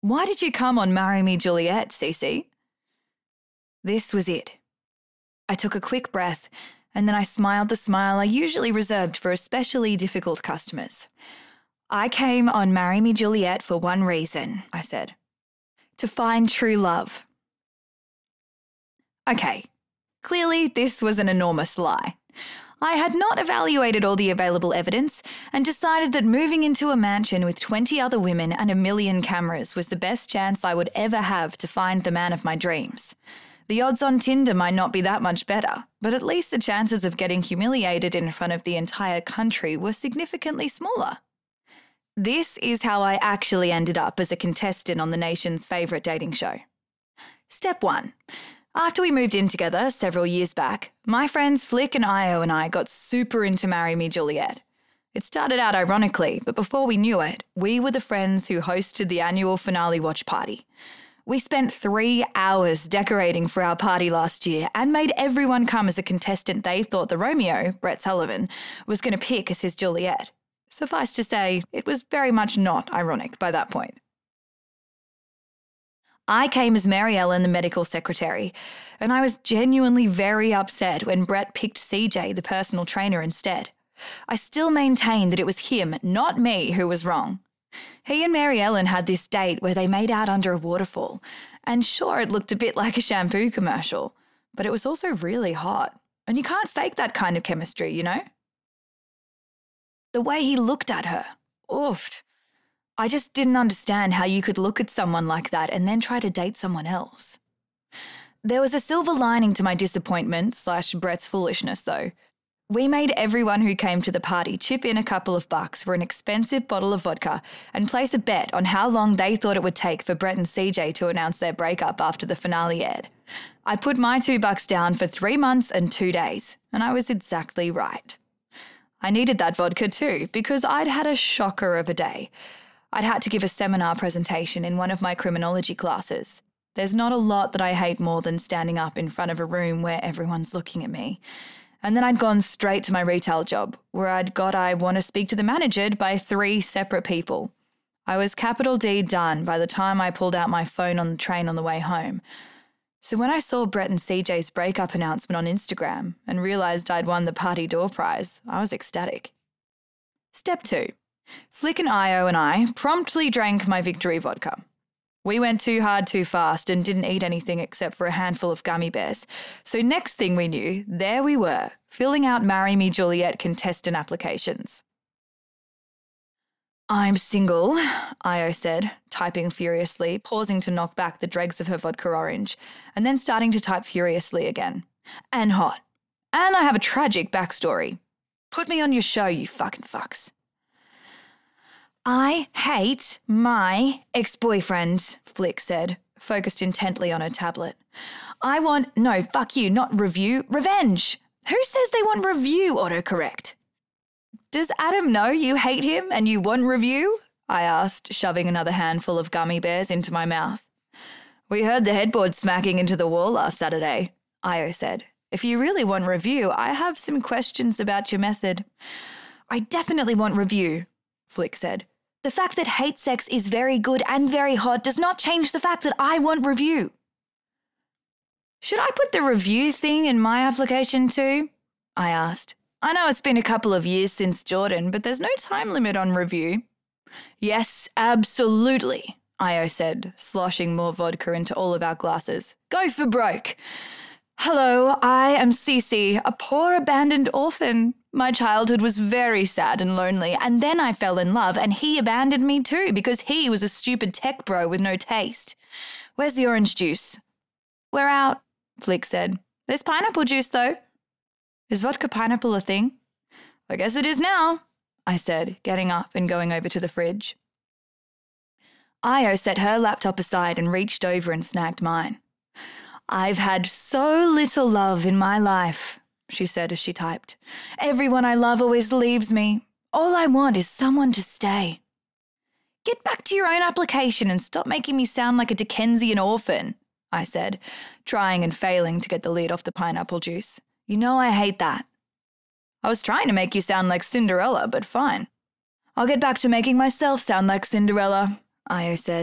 Why did you come on Marry Me Juliet, Cece? This was it. I took a quick breath, and then I smiled the smile I usually reserved for especially difficult customers. I came on Marry Me Juliet for one reason, I said. To find true love. Okay, clearly this was an enormous lie. I had not evaluated all the available evidence and decided that moving into a mansion with 20 other women and a million cameras was the best chance I would ever have to find the man of my dreams. The odds on Tinder might not be that much better, but at least the chances of getting humiliated in front of the entire country were significantly smaller. This is how I actually ended up as a contestant on the nation's favourite dating show. Step 1. After we moved in together several years back, my friends Flick and Io and I got super into Marry Me Juliet. It started out ironically, but before we knew it, we were the friends who hosted the annual finale watch party. We spent 3 hours decorating for our party last year and made everyone come as a contestant they thought the Romeo, Brett Sullivan, was going to pick as his Juliet. Suffice to say, it was very much not ironic by that point. I came as Mary Ellen, the medical secretary, and I was genuinely very upset when Brett picked CJ, the personal trainer, instead. I still maintain that it was him, not me, who was wrong. He and Mary Ellen had this date where they made out under a waterfall, and sure, it looked a bit like a shampoo commercial, but it was also really hot, and you can't fake that kind of chemistry, you know? The way he looked at her, oofed. I just didn't understand how you could look at someone like that and then try to date someone else. There was a silver lining to my disappointment / Brett's foolishness, though. We made everyone who came to the party chip in a couple of bucks for an expensive bottle of vodka and place a bet on how long they thought it would take for Brett and CJ to announce their breakup after the finale aired. I put my $2 down for 3 months and 2 days, and I was exactly right. I needed that vodka too, because I'd had a shocker of a day. I'd had to give a seminar presentation in one of my criminology classes. There's not a lot that I hate more than standing up in front of a room where everyone's looking at me. And then I'd gone straight to my retail job, where I'd got I want to speak to the manager by 3 separate people. I was capital D done by the time I pulled out my phone on the train on the way home. So when I saw Brett and CJ's breakup announcement on Instagram and realised I'd won the party door prize, I was ecstatic. Step 2. Flick and Io and I promptly drank my victory vodka. We went too hard too fast and didn't eat anything except for a handful of gummy bears. So next thing we knew, there we were, filling out Marry Me Juliet contestant applications. I'm single, Io said, typing furiously, pausing to knock back the dregs of her vodka orange, and then starting to type furiously again. And hot. And I have a tragic backstory. Put me on your show, you fucking fucks. I hate my ex-boyfriend, Flick said, focused intently on her tablet. No, fuck you, not review, revenge. Who says they want review autocorrect? Does Adam know you hate him and you want review? I asked, shoving another handful of gummy bears into my mouth. We heard the headboard smacking into the wall last Saturday, Io said. If you really want review, I have some questions about your method. I definitely want review, Flick said. The fact that hate sex is very good and very hot does not change the fact that I want review. Should I put the review thing in my application too? I asked. I know it's been a couple of years since Jordan, but there's no time limit on review. Yes, absolutely, Io said, sloshing more vodka into all of our glasses. Go for broke. Hello, I am Cece, a poor abandoned orphan. My childhood was very sad and lonely, and then I fell in love, and he abandoned me too because he was a stupid tech bro with no taste. Where's the orange juice? We're out, Flick said. There's pineapple juice, though. Is vodka pineapple a thing? I guess it is now, I said, getting up and going over to the fridge. Io set her laptop aside and reached over and snagged mine. I've had so little love in my life, she said as she typed. Everyone I love always leaves me. All I want is someone to stay. Get back to your own application and stop making me sound like a Dickensian orphan, I said, trying and failing to get the lid off the pineapple juice. You know I hate that. I was trying to make you sound like Cinderella, but fine. I'll get back to making myself sound like Cinderella, Io said.